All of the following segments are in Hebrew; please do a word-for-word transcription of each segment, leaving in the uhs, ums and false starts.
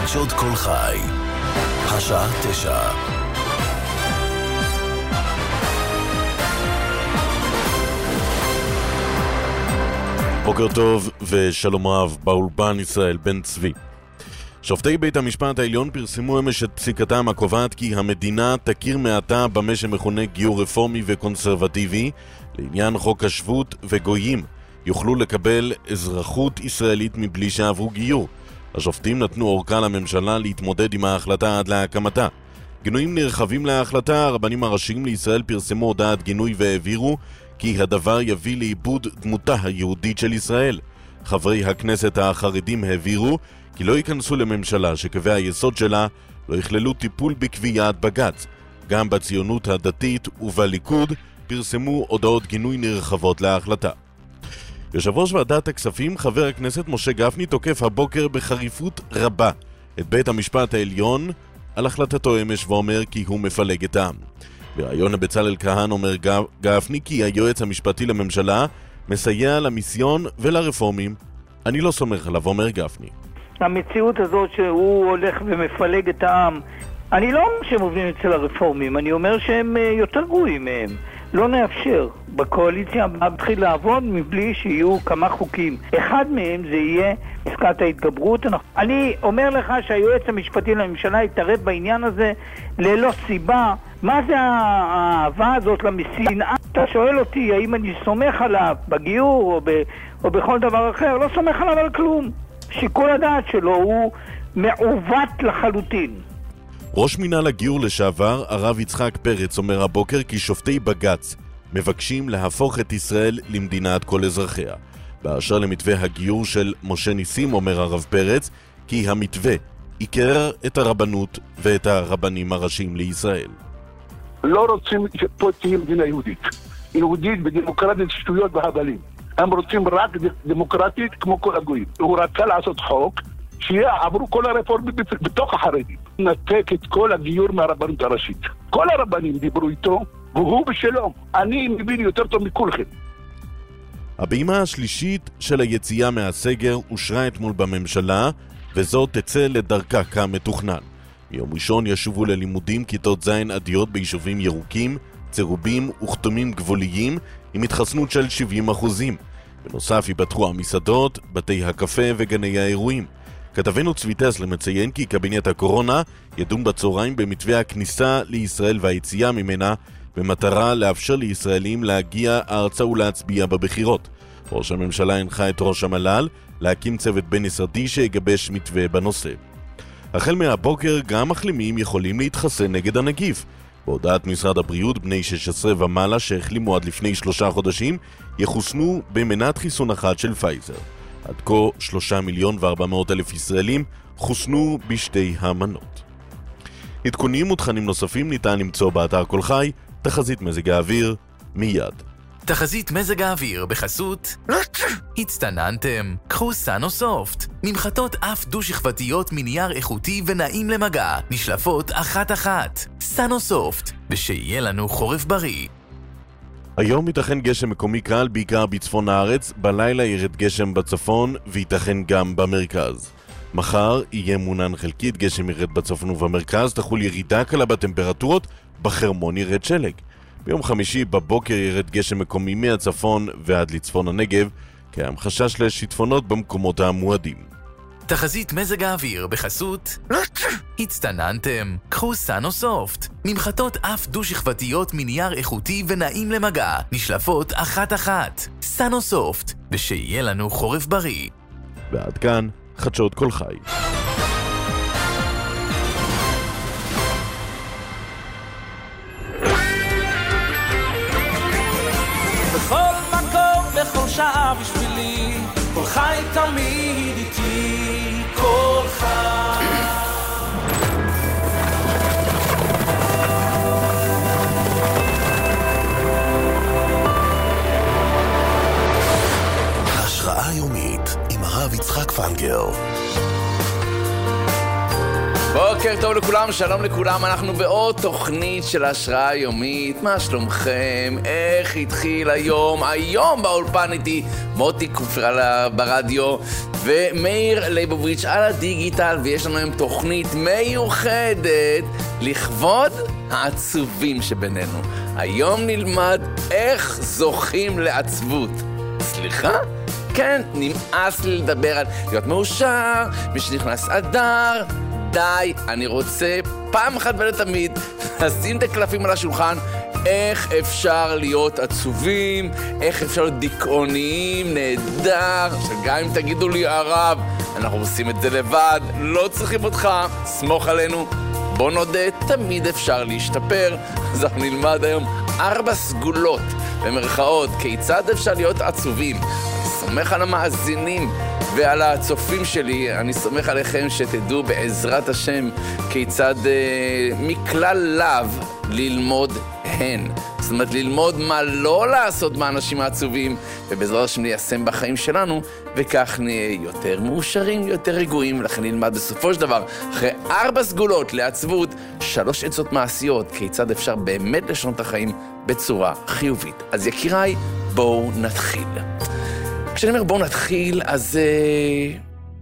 חדשות כל חי, השעה תשע. בוקר טוב ושלום רב, באולפן ישראל בן צבי. שופטי בית המשפט העליון פרסמו אמש את פסיקתם הקובעת כי המדינה תכיר מעתה במה שמכונה גיור רפורמי וקונסרבטיבי לעניין חוק השבות, וגויים יוכלו לקבל אזרחות ישראלית מבלי שעברו גיור. השופטים נתנו אורכה לממשלה להתמודד עם ההחלטה עד להקמתה. גינויים נרחבים להחלטה, הרבנים הראשיים לישראל פרסמו הודעת גינוי והעבירו כי הדבר יביא לאיבוד דמותה היהודית של ישראל. חברי הכנסת החרדים העבירו כי לא ייכנסו לממשלה שקווי היסוד שלה לא יכללו טיפול בקביעת בג"ץ. גם בציונות הדתית ובליכוד פרסמו הודעות גינוי נרחבות להחלטה. יושב ראש ועדת הכספים חבר הכנסת משה גפני תוקף הבוקר בחריפות רבה את בית המשפט העליון על החלטתו אמש ואומר כי הוא מפלג את העם. בראיון לבצלאל כהן אומר גפני כי היועץ המשפטי לממשלה מסייע למיסיון ולרפורמים. אני לא סומך עליו, אומר גפני. המציאות הזאת שהוא הולך ומפלג את העם, אני לא אומר שהם עובדים אצל הרפורמים, אני אומר שהם יותר גרועים מהם. לא נאפשר בקואליציה להתחיל לעבוד מבלי שיהיו כמה חוקים. אחד מהם זה יהיה פסקת ההתגברות. אני אומר לך שהיועץ המשפטי לממשלה יתערב בעניין הזה ללא סיבה. מה זה האהבה הזאת למשנאה? אתה שואל אותי האם אני סומך עליו בגיור או, ב, או בכל דבר אחר? לא סומך עליו על כלום. שיקול הדעת שלו הוא מעוות לחלוטין. ראש מינהל הגיור לשעבר, הרב יצחק פרץ, אומר הבוקר כי שופטי בג"ץ מבקשים להפוך את ישראל למדינת כל אזרחיה. באשר למתווה הגיור של משה ניסים, אומר הרב פרץ, כי המתווה עיקר את הרבנות ואת הרבנים הראשיים לישראל. לא רוצים שפה תהיה מדינה יהודית. יהודית ודמוקרטית שטויות והבלים. הם רוצים רק דמוקרטית כמו כל הגויים. הוא רצה לעשות חוק שיעברו כל הרפורמים בתוך החרדים. נתק את כל הגיור מהרבנות הראשית. כל הרבנים דיברו איתו, והוא בשלום. אני מבין יותר טוב מכולכם. הפעימה השלישית של היציאה מהסגר אושרה אתמול בממשלה, וזאת תצא לדרכה כמתוכנן. מיום ראשון ישובו ללימודים כיתות זין עדיות ביישובים ירוקים, צהובים וכתומים גבוליים, עם התחסנות של שבעים אחוזים. בנוסף ייפתחו המסעדות, בתי הקפה וגני האירועים. כתבנו צבי טסלר מציין כי קבינט הקורונה ידון בצהריים במתווה הכניסה לישראל והיציאה ממנה, במטרה לאפשר לישראלים להגיע ארצה ולהצביע בבחירות. ראש הממשלה הנחה את ראש המל"ל להקים צוות בין-משרדי שיגבש מתווה בנושא. החל מהבוקר גם מחלימים יכולים להתחסן נגד הנגיף. בהודעת משרד הבריאות, בני שש עשרה ומעלה שהחלימו עד לפני שלושה חודשים יחוסנו במנת חיסון אחת של פייזר. עד כה שלושה מיליון וארבע מאות אלף ישראלים חוסנו בשתי המנות. עדכונים ותכנים נוספים ניתן למצוא באתר כל חי. תחזית מזג האוויר מיד. תחזית מזג האוויר בחסות הצטננתם, קחו סאנו-סופט, ממחטות אף דו-שכבתיות מנייר איכותי ונעים למגע, נשלפות אחת אחת. סאנו-סופט, ושיהיה לנו חורף בריא. היום ייתכן גשם מקומי קל בעיקר בצפון הארץ, בלילה ירד גשם בצפון וייתכן גם במרכז. מחר יהיה מונן חלקית, גשם ירד בצפון ובמרכז, תחול ירידה קלה בטמפרטורות, בחרמון ירד שלג. ביום חמישי בבוקר ירד גשם מקומי מהצפון ועד לצפון הנגב, קיים חשש לשיטפונות במקומות המועדים. תחזית מזג האוויר בחסות הצטננתם, קחו סאנו-סופט, ממחטות אף דו-שכבתיות מנייר איכותי ונעים למגע, נשלפות אחת אחת. סאנו-סופט, ושיהיה לנו חורף בריא. ועד כאן חדשות כל חי. בכל מקום, בכל שעה בשבילי, כל חי תמיד איתי, כל חי. השראה יומית עם הרב יצחק פנגר. בוקר טוב לכולם, שלום לכולם, אנחנו בעוד תוכנית של השראה יומית. מה שלומכם? איך התחיל היום? היום באולפן איתי מוטי קופרלה ברדיו, ומאיר ליבוביץ' על הדיגיטל, ויש לנו היום תוכנית מיוחדת לכבוד העצובים שבינינו. היום נלמד איך זוכים לעצבות. סליחה? כן, נמאס לי לדבר על להיות מאושר, מי שנכנס אדר. די, אני רוצה פעם אחת ולתמיד לשים את הקלפים על השולחן. איך אפשר להיות עצובים, איך אפשר להיות דיכאוניים, נהדר. שגם אם תגידו לי הרב, אנחנו עושים את זה לבד, לא צריכים אותך, סמוך עלינו. בוא נודה, תמיד אפשר להשתפר. אז אנחנו נלמד היום ארבע סגולות במרכאות כיצד אפשר להיות עצובים. אני סומך על המאזינים ועל הצופים שלי, אני סומך עליכם שתדעו בעזרת השם כיצד אה, מכלל לאו ללמוד הן. זאת אומרת, ללמוד מה לא לעשות מהאנשים העצובים, ובעזרת השם ליישם בחיים שלנו, וכך נהיה יותר מאושרים, יותר רגועים, ולכן נלמד בסופו של דבר, אחרי ארבע סגולות לעצבות, שלוש עצות מעשיות, כיצד אפשר באמת לשנות את החיים בצורה חיובית. אז יקיריי, בואו נתחיל. כשאני אומר בואו נתחיל, אז אה,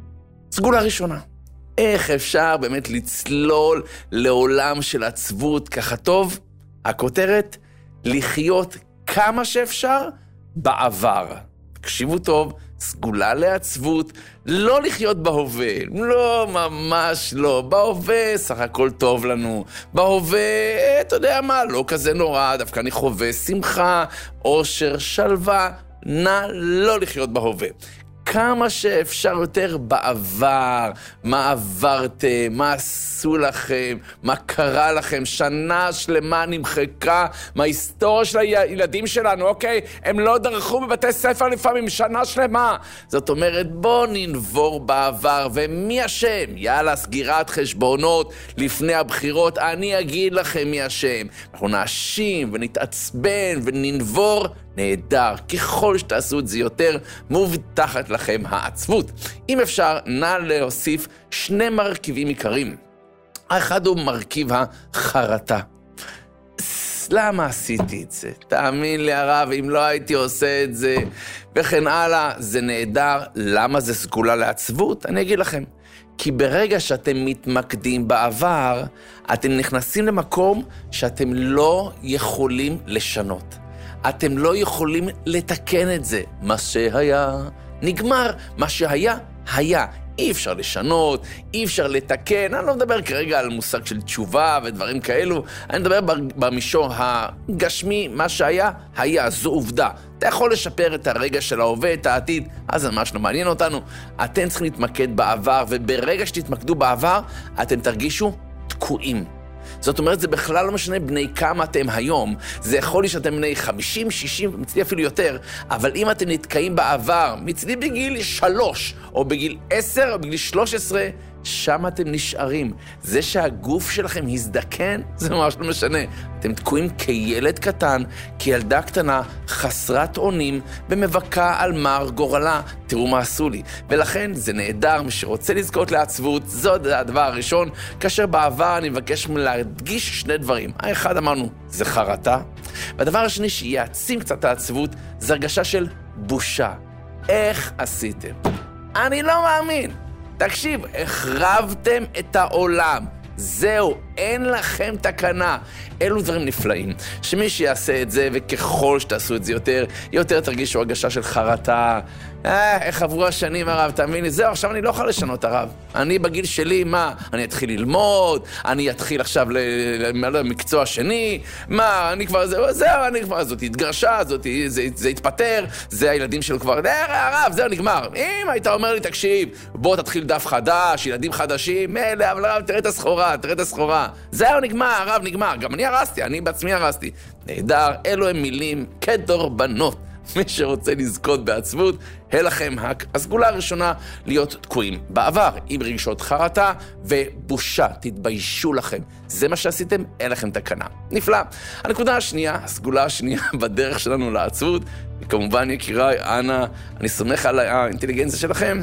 סגולה ראשונה. איך אפשר באמת לצלול לעולם של עצבות ככה טוב? הכותרת, לחיות כמה שאפשר בעבר. תקשיבו טוב, סגולה לעצבות, לא לחיות בהווה, לא, ממש לא. בהווה, סך הכל טוב לנו. בהווה, אתה יודע מה, לא כזה נורא, דווקא אני חווה שמחה, אושר, שלווה. נא לא לחיות בהווה. כמה שאפשר יותר בעבר, מה עברתם, מה עשו לכם, מה קרה לכם, שנה שלמה נמחקה מההיסטוריה של הילדים שלנו, אוקיי? הם לא דרכו בבתי ספר לפעמים שנה שלמה. זאת אומרת, בוא ננבור בעבר, ומי השם? יאללה, סגירת חשבונות לפני הבחירות, אני אגיד לכם מי השם. אנחנו נאשים ונתעצבן וננבור, נהדר. ככל שתעשו את זה יותר, מובטחת לכם העצבות. אם אפשר, נא להוסיף שני מרכיבים עיקריים. האחד הוא מרכיב החרטה. למה עשיתי את זה? תאמין לי הרב, אם לא הייתי עושה את זה, וכן הלאה, זה נהדר. למה זה סגולה לעצבות? אני אגיד לכם. כי ברגע שאתם מתמקדים בעבר, אתם נכנסים למקום שאתם לא יכולים לשנות. אתם לא יכולים לתקן את זה. מה שהיה נגמר, מה שהיה, היה. אי אפשר לשנות, אי אפשר לתקן. אני לא מדבר כרגע על מושג של תשובה ודברים כאלו. אני מדבר במישור הגשמי, מה שהיה, היה. זו עובדה. אתה יכול לשפר את הרגע של ההווה, את העתיד, אז זה ממש לא מעניין אותנו. אתם צריכים להתמקד בעבר, וברגע שתתמקדו בעבר, אתם תרגישו תקועים. זאת אומרת, זה בכלל לא משנה בני כמה אתם היום. זה יכול להיות שאתם בני חמישים, שישים, מצדי אפילו יותר, אבל אם אתם נתקעים בעבר, מצדי בגיל שלוש, או בגיל עשר, או בגיל שלוש עשרה, שם אתם נשארים. זה שהגוף שלכם הזדקן, זה ממש לא משנה. אתם תקועים כילד קטן, כילדה קטנה, חסרת אונים, במבקה על מר גורלה. תראו מה עשו לי. ולכן זה נהדר, מי שרוצה לזכות לעצבות, זה הדבר הראשון. כאשר בעבר אני מבקש להדגיש שני דברים. האחד אמרנו, זה חרטה. והדבר השני שיעצים קצת העצבות, זה הרגשה של בושה. איך עשיתם? אני לא מאמין. תקשיב, החרבתם את העולם. זהו, אין לכם תקנה. אלו דברים נפלאים, שמי שיעשה את זה, וככל שתעשו את זה יותר, יותר תרגישו הרגשה של חרטה. אה, איך עברו השנים הרב, תאמין לי, זהו, עכשיו אני לא יכול לשנות הרב. אני בגיל שלי, מה? אני אתחיל ללמוד, אני אתחיל עכשיו למקצוע שני, מה? אני כבר, זהו, זהו, אני כבר, זאת התגרשה, זאת, זה, זה התפטר, זה הילדים שלו כבר, אה, הרב, זהו, נגמר. אם היית אומר לי, תקשיב, בוא תתחיל דף חדש, ילדים חדשים, מלא, אבל הרב, תראה את הסחורה, תראה את הסחורה. זהו, נגמר, הרב, נגמר. גם אני הרסתי, אני בעצמי הרסתי. נהדר, אלו הם מילים כדורבנות. מי שרוצה לזכות בעצבות, הלכם הסגולה הראשונה להיות תקועים בעבר, עם רגשות חרטה ובושה. תתביישו לכם. זה מה שעשיתם, אין לכם תקנה. נפלא. הנקודה השנייה, הסגולה השנייה בדרך שלנו לעצבות, וכמובן יקיריי, אנא, אני סומך על האינטליגנציה שלכם,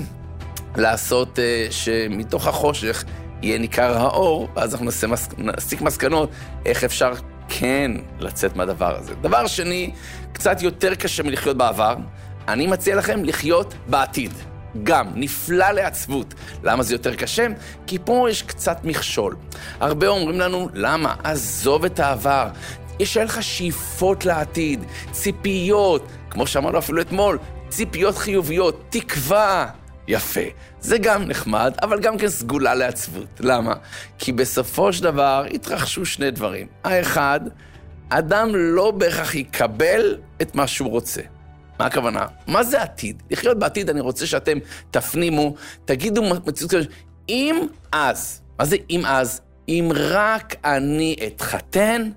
לעשות uh, שמתוך החושך יהיה ניכר האור, ואז אנחנו נסיק מסקנות איך אפשר כן לצאת מהדבר הזה. דבר שני, קצת יותר קשה מלחיות בעבר, אני מציע לכם לחיות בעתיד. גם נפלא לעצבות. למה זה יותר קשה? כי פה יש קצת מכשול. הרבה אומרים לנו, למה? עזוב את העבר. יש לך שאיפות לעתיד, ציפיות, כמו שאמרנו אפילו אתמול, ציפיות חיוביות, תקווה. יפה. זה גם נחמד, אבל גם כן סגולה לעצבות. למה? כי בסופו של דבר התרחשו שני דברים. האחד, אדם לא בהכרח יקבל את מה שהוא רוצה. מה הכוונה? מה זה עתיד? לחיות בעתיד, אני רוצה שאתם תפנימו, תגידו מציאות כזאת, אם אז, מה זה אם אז? אם רק אני אתחתן,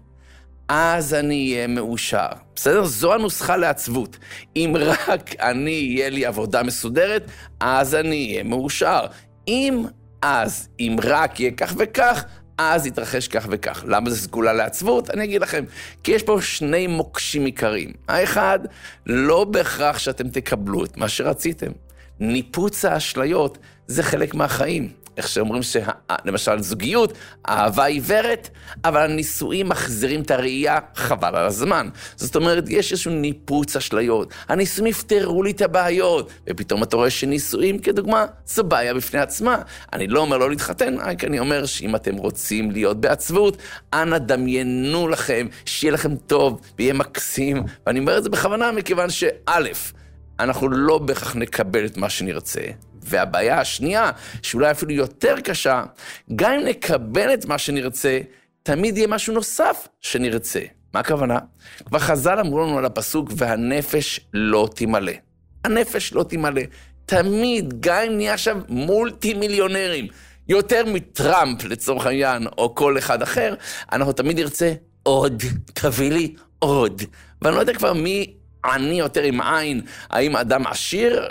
אז אני אהיה מאושר. בסדר? זו הנוסחה לעצבות. אם רק אני יהיה לי עבודה מסודרת, אז אני אהיה מאושר. אם אז, אם רק יהיה כך וכך, אז יתרחש כך וכך. למה זה סגולה לעצבות? אני אגיד לכם, כי יש פה שני מוקשים עיקריים. האחד, לא בהכרח שאתם תקבלו את מה שרציתם. ניפוץ האשליות זה חלק מהחיים. איך שאומרים שלמשל זוגיות, אהבה עיוורת, אבל הנישואים מחזירים את הראייה חבל על הזמן. זאת אומרת, יש איזשהו ניפוץ אשליות. הנישואים יפתרו לי את הבעיות, ופתאום אתה רואה שנישואים, כדוגמה, זו בעיה בפני עצמה. אני לא אומר לא להתחתן, רק אני אומר שאם אתם רוצים להיות בעצבות, אנא דמיינו לכם, שיהיה לכם טוב, ויהיה מקסים. ואני אומר את זה בכוונה, מכיוון שא', אנחנו לא בהכרח נקבל את מה שנרצה. והבעיה השנייה, שאולי אפילו יותר קשה, גם אם נקבל את מה שנרצה, תמיד יהיה משהו נוסף שנרצה. מה הכוונה? כבר חז"ל אמרו לנו על הפסוק, והנפש לא תמלא. הנפש לא תמלא. תמיד, גם אם נהיה עכשיו מולטי מיליונרים, יותר מטראמפ לצורך העניין, או כל אחד אחר, אנחנו תמיד נרצה עוד, תביא לי עוד. ואני לא יודע כבר מי עני יותר עם עין, האם אדם עשיר,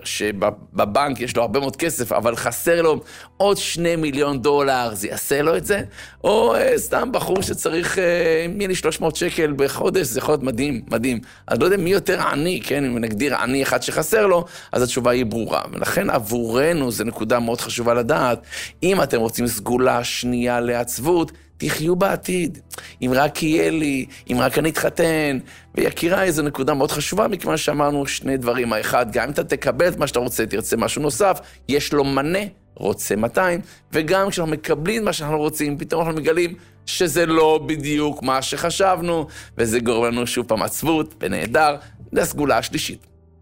שבבנק יש לו הרבה מאוד כסף, אבל חסר לו עוד שני מיליון דולר, זה יעשה לו את זה? או אה, סתם בחור שצריך, אה, מי לי שלוש מאות שקל בחודש, זה יכול להיות מדהים, מדהים. אז לא יודע מי יותר עני, כן? אם נגדיר עני אחד שחסר לו, אז התשובה היא ברורה. ולכן עבורנו זו נקודה מאוד חשובה לדעת, אם אתם רוצים סגולה שנייה לעצבות, תחיו בעתיד, אם רק יהיה לי, אם רק אני אתחתן, ויקירה איזו נקודה מאוד חשובה, מכיוון שאמרנו שני דברים, האחד, גם אם אתה תקבל את מה שאתה רוצה, תרצה משהו נוסף, יש לו מנה, רוצה מאתיים, וגם כשאנחנו מקבלים מה שאנחנו רוצים, פתאום אנחנו מגלים שזה לא בדיוק מה שחשבנו, וזה גורם לנו שוב פעם עצבות, ונהדר, זה הסגולה השלישית.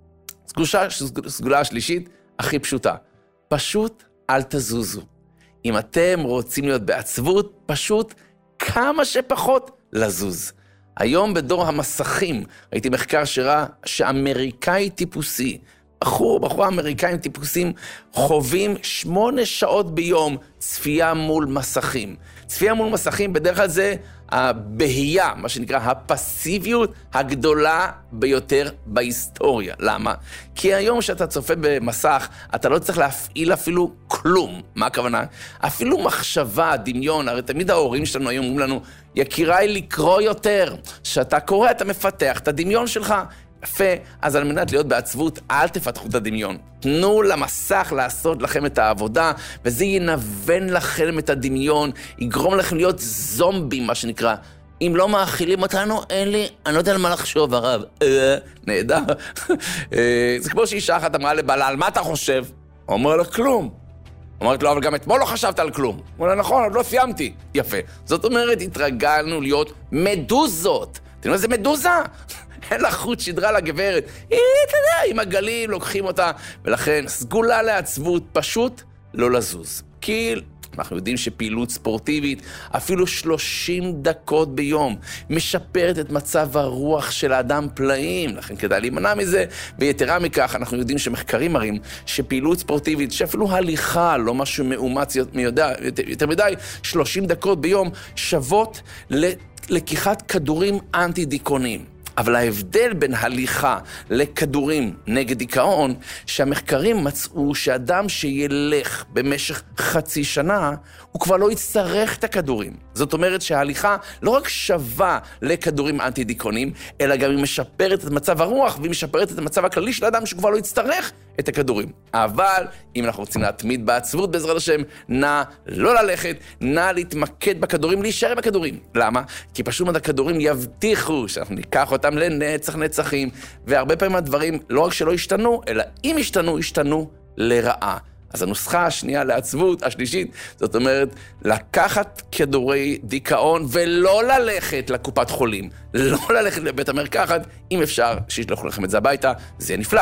סגולה, סגולה השלישית הכי פשוטה, פשוט אל תזוזו. אם אתם רוצים להיות בעצבות, פשוט כמה שפחות לזוז. היום בדור המסכים, ראיתי מחקר שראה שאמריקאי טיפוסי, בחור, בחור אמריקאים טיפוסים, חווים שמונה שעות ביום צפייה מול מסכים. צפייה מול מסכים בדרך כלל זה הבהייה, מה שנקרא הפסיביות הגדולה ביותר בהיסטוריה. למה? כי היום שאתה צופה במסך, אתה לא צריך להפעיל אפילו כלום. מה הכוונה? אפילו מחשבה, דמיון, הרי תמיד ההורים שלנו היום אומרים לנו, יקיריי לקרוא יותר. שאתה קורא, אתה מפתח את הדמיון שלך. יפה, אז על מנת להיות בעצבות, אל תפתחו את הדמיון. תנו למסך לעשות לכם את העבודה, וזה ינוון לכם את הדמיון, יגרום לכם להיות זומבים, מה שנקרא. אם לא מאכילים אותנו, אין לי, אני לא יודע על מה לחשוב, הרב. אה, נהדר. זה כמו שאישה אחת אמרה לבעלה, על מה אתה חושב? הוא אומר לה, כלום. אמרת לו, אבל גם אתמול לא חשבת על כלום. הוא אומר לה, נכון, עוד לא סיימתי. יפה. זאת אומרת, התרגלנו להיות מדוזות. אתם יודעים, זה מדוזה? אין לה חוט שדרה לגברת, היא, אתה יודע, עם הגלים, לוקחים אותה, ולכן סגולה לעצבות, פשוט לא לזוז. כי אנחנו יודעים שפעילות ספורטיבית, אפילו שלושים דקות ביום, משפרת את מצב הרוח של האדם פלאים, לכן כדאי להימנע מזה, ויתרה מכך, אנחנו יודעים שמחקרים מראים, שפעילות ספורטיבית, שאפילו הליכה, לא משהו מאומץ, מיודע, יותר, יותר מדי, שלושים דקות ביום, שוות ללקיחת כדורים אנטי-דיכאוניים. אבל ההבדל בין הליכה לכדורים נגד דיכאון, שהמחקרים מצאו שאדם שילך במשך חצי שנה, הוא כבר לא יצטרך את הכדורים. זאת אומרת שההליכה לא רק שווה לכדורים אנטי-דיכאוניים, אלא גם היא משפרת את מצב הרוח, והיא משפרת את המצב הכללי של האדם שכבר לא יצטרך את הכדורים. אבל אם אנחנו רוצים להתמיד בעצבות בעזרת השם, נא לא ללכת, נא להתמקד בכדורים, להישאר בכדורים. למה? כי פשוט מאוד הכדורים יבטיחו שאנחנו ניקח אותם לנצח נצחים, והרבה פעמים הדברים לא רק שלא השתנו, אלא אם השתנו, השתנו לרעה. אז הנוסחה השנייה לעצבות, השלישית, זאת אומרת, לקחת כדורי דיכאון ולא ללכת לקופת חולים, לא ללכת לבית המרקחת, אם אפשר שישלחו לכם את זה הביתה, זה נפלא.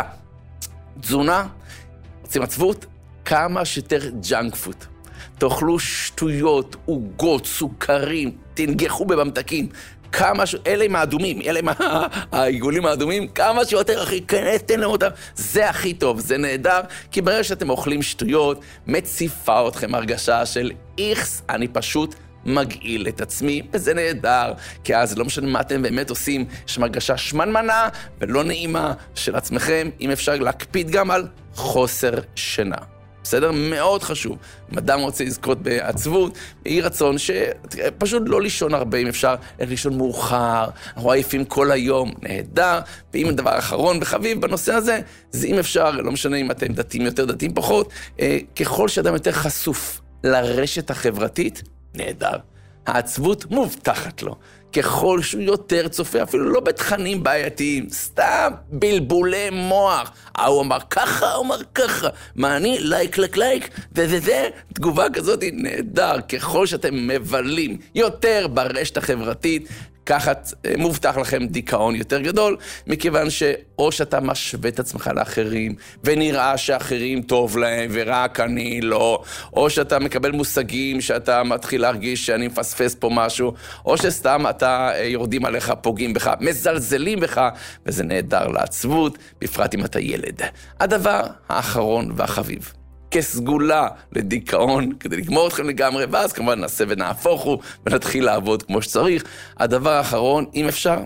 תזונה, רוצים עצבות? כמה שיותר ג'אנק פוד. תאכלו שטויות, עוגות, סוכרים, תנגחו בממתקים, כמה ש... אלה עם האדומים, אלה עם העיגולים האדומים, כמה שיותר הכי כנס, תן להם אותם, זה הכי טוב, זה נהדר, כי ברגע שאתם אוכלים שטויות, מציפה אתכם הרגשה של איכס, אני פשוט מגעיל את עצמי, וזה נהדר, כי אז לא משנה מה אתם באמת עושים, יש הרגשה שמנמנה ולא נעימה של עצמכם, אם אפשר להקפיד גם על חוסר שינה. בסדר? מאוד חשוב. אם אדם רוצה לזכות בעצבות, יהי רצון שפשוט לא לישון הרבה, אם אפשר לישון מאוחר, אנחנו עייפים כל היום, נהדר, ואם הדבר האחרון וחביב בנושא הזה, זה אם אפשר, לא משנה אם אתם דתיים יותר, דתיים פחות, ככל שאדם יותר חשוף לרשת החברתית, נהדר. העצבות מובטחת לו. ככל שהוא יותר צופה, אפילו לא בתכנים בעייתיים, סתם בלבולי מוח. הוא אמר ככה, הוא אמר ככה. מה אני? לייק, לייק, לייק. וזה זה, תגובה כזאת היא נהדר. ככל שאתם מבלים יותר ברשת החברתית, ככה מובטח לכם דיכאון יותר גדול, מכיוון שאו שאתה משווה את עצמך לאחרים, ונראה שאחרים טוב להם, ורק אני לא, או שאתה מקבל מושגים שאתה מתחיל להרגיש שאני מפספס פה משהו, או שסתם אתה יורדים עליך, פוגעים בך, מזלזלים בך, וזה נהדר לעצבות, בפרט אם אתה ילד. הדבר האחרון והחביב. כסגולה לדיכאון, כדי לגמור אתכם לגמרי, ואז כמובן נעשה ונהפוכו, ונתחיל לעבוד כמו שצריך. הדבר האחרון, אם אפשר,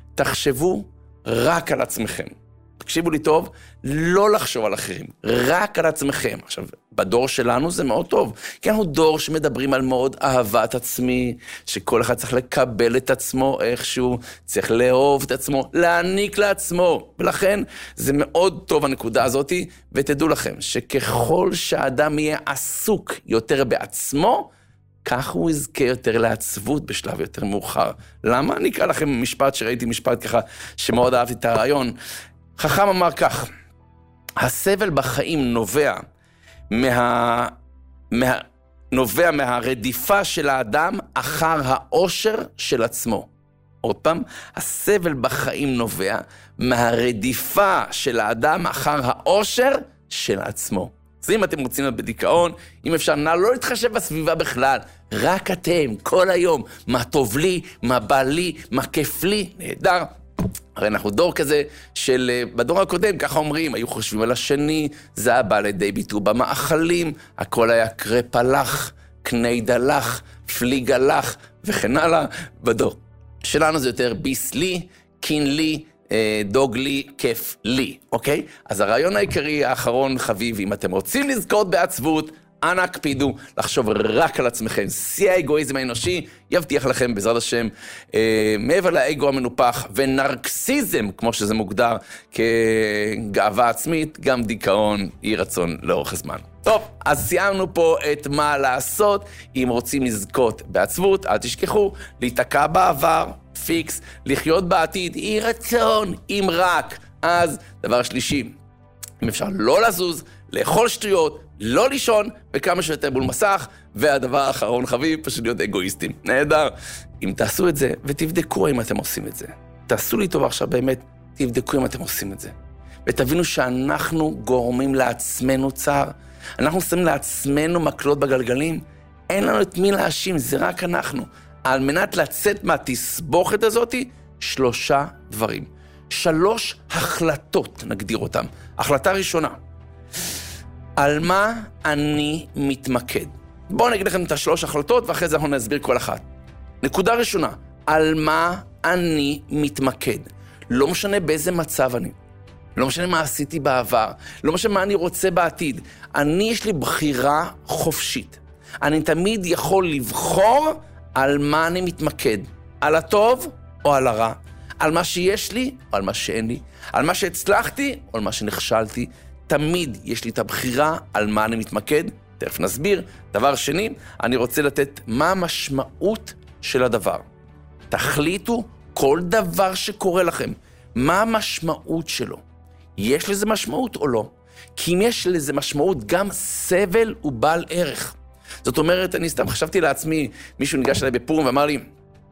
תחשבו רק על עצמכם. תקשיבו לי טוב, לא לחשוב על אחרים, רק על עצמכם. עכשיו, בדור שלנו זה מאוד טוב, כי אנחנו דור שמדברים על מאוד אהבת עצמי, שכל אחד צריך לקבל את עצמו איכשהו, צריך לאהוב את עצמו, להעניק לעצמו, ולכן זה מאוד טוב הנקודה הזאת, ותדעו לכם שככל שהאדם יהיה עסוק יותר בעצמו, כך הוא יזכה יותר לעצבות בשלב יותר מאוחר. למה? אני אקרא לכם משפט שראיתי משפט ככה, שמאוד אהבתי את הרעיון. חכם אמר כך, הסבל בחיים נובע מה, מה, נובע מהרדיפה של האדם אחר האושר של עצמו. עוד פעם, הסבל בחיים נובע מהרדיפה של האדם אחר האושר של עצמו. אז אם אתם רוצים להיות בדיכאון, אם אפשר, נא לא להתחשב בסביבה בכלל, רק אתם, כל היום, מה טוב לי, מה בא לי, מה כיף לי, נהדר. הרי אנחנו דור כזה של, בדור הקודם, ככה אומרים, היו חושבים על השני, זה היה בא לידי ביטוי במאכלים, הכל היה קרפ הלך, קני דלך, פליג הלך, וכן הלאה. בדור שלנו זה יותר ביס לי, קין לי, דוג לי, כיף לי, אוקיי? אז הרעיון העיקרי האחרון חביב, אם אתם רוצים לזכות בעצבות, אנא הקפידו לחשוב רק על עצמכם. שיא האגואיזם האנושי יבטיח לכם בעזרת השם, אה, מעבר לאגו המנופח ונרקסיזם, כמו שזה מוגדר כגאווה עצמית, גם דיכאון אי רצון לאורך הזמן. טוב, אז סיימנו פה את מה לעשות. אם רוצים לזכות בעצבות, אל תשכחו להיתקע בעבר, פיקס, לחיות בעתיד, אי רצון, אם רק. אז דבר שלישי, אם אפשר לא לזוז, לאכול שטויות, לא לישון, וכמה שיותר מול מסך, והדבר האחרון חביב, פשוט להיות אגואיסטים. נהדר. אם תעשו את זה, ותבדקו אם אתם עושים את זה. תעשו לי טוב עכשיו באמת, תבדקו אם אתם עושים את זה. ותבינו שאנחנו גורמים לעצמנו צער, אנחנו שמים לעצמנו מקלות בגלגלים, אין לנו את מי להאשים, זה רק אנחנו. על מנת לצאת מהתסבוכת הזאת, שלושה דברים. שלוש החלטות, נגדיר אותם. החלטה ראשונה, על מה אני מתמקד? בואו נגיד לכם את השלוש החלטות, ואחרי זה אנחנו נסביר כל אחת. נקודה ראשונה, על מה אני מתמקד? לא משנה באיזה מצב אני. לא משנה מה עשיתי בעבר. לא משנה מה אני רוצה בעתיד. אני, יש לי בחירה חופשית. אני תמיד יכול לבחור על מה אני מתמקד. על הטוב או על הרע. על מה שיש לי או על מה שאין לי. על מה שהצלחתי או על מה שנכשלתי. תמיד יש לי את הבחירה על מה אני מתמקד, תכף נסביר. דבר שני, אני רוצה לתת מה המשמעות של הדבר. תחליטו כל דבר שקורה לכם, מה המשמעות שלו. יש לזה משמעות או לא? כי אם יש לזה משמעות, גם סבל הוא בעל ערך. זאת אומרת, אני סתם חשבתי לעצמי, מישהו ניגש אליי בפורים ואמר לי,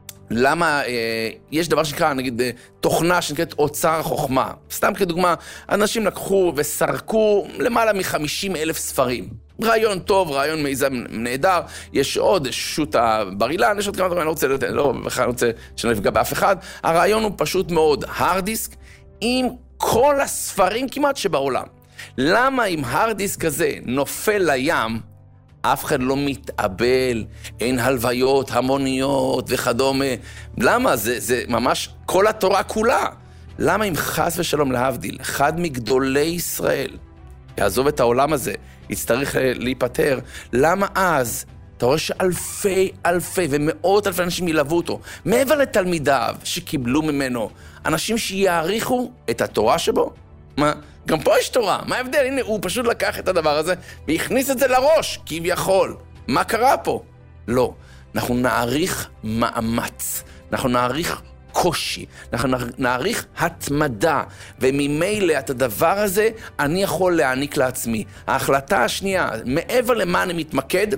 למה אה, יש דבר שנקרא, נגיד, אה, תוכנה שנקראת אוצר החוכמה. סתם כדוגמה, אנשים לקחו וסרקו למעלה מ-חמישים אלף ספרים. רעיון טוב, רעיון מיזם נהדר, יש עוד שוטה בר אילן, יש עוד כמה דברים, אני לא רוצה, לא, בכלל לא רוצה שלא נפגע באף אחד. הרעיון הוא פשוט מאוד, הרד דיסק, עם כל הספרים כמעט שבעולם. למה אם הרד דיסק כזה נופל לים, אף אחד לא מתאבל, אין הלוויות, המוניות וכדומה. למה? זה, זה ממש כל התורה כולה. למה אם חס ושלום להבדיל, אחד מגדולי ישראל, יעזוב את העולם הזה, יצטרך להיפטר, למה אז אתה רואה שאלפי אלפי ומאות אלפי אנשים ילוו אותו, מעבר לתלמידיו שקיבלו ממנו, אנשים שיעריכו את התורה שבו? מה? גם פה יש תורה, מה ההבדל? הנה, הוא פשוט לקח את הדבר הזה והכניס את זה לראש, כביכול. מה קרה פה? לא. אנחנו נעריך מאמץ, אנחנו נעריך קושי, אנחנו נעריך התמדה, וממילא את הדבר הזה אני יכול להעניק לעצמי. ההחלטה השנייה, מעבר למה אני מתמקד,